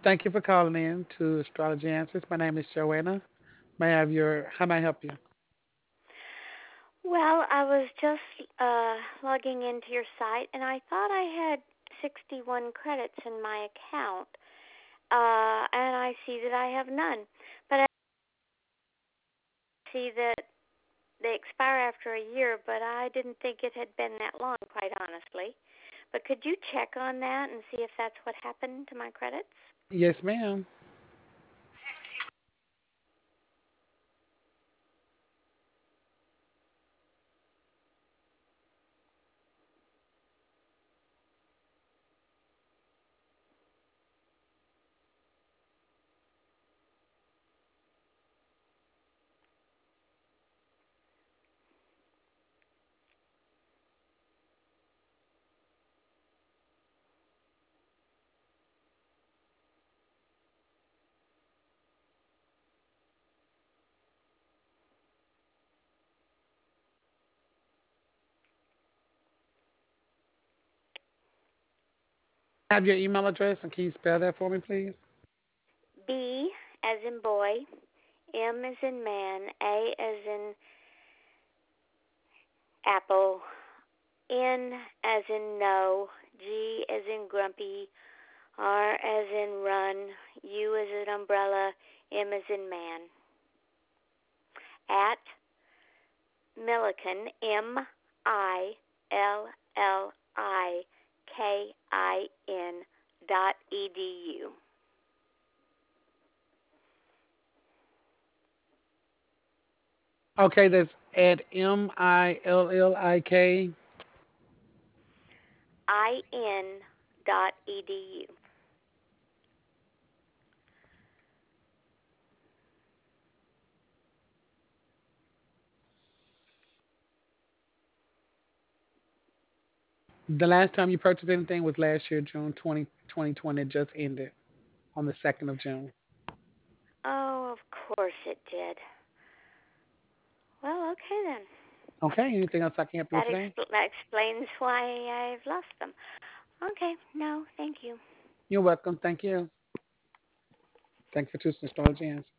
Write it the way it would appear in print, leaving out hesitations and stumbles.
Thank you for calling in to Astrology Answers. My name is Joanna. May I have how may I help you? Well, I was just logging into your site, and I thought I had 61 credits in my account, and I see that I have none. But I see that they expire after a year, but I didn't think it had been that long, quite honestly. But could you check on that and see if that's what happened to my credits? Yes, ma'am. Have your email address and can you spell that for me, please? B as in boy, M as in man, A as in apple, N as in no, G as in grumpy, R as in run, U as in umbrella, M as in man. At Millikin, MILLIKIN.edu. Okay, that's at MILLIK. IN.edu. The last time you purchased anything was last year, June 2020. It just ended on the 2nd of June. Oh, of course it did. Well, okay then. Okay, anything else I can help you with today? That explains why I've lost them. Okay, no, thank you. You're welcome. Thank you. Thank you for choosing Astrology Answers.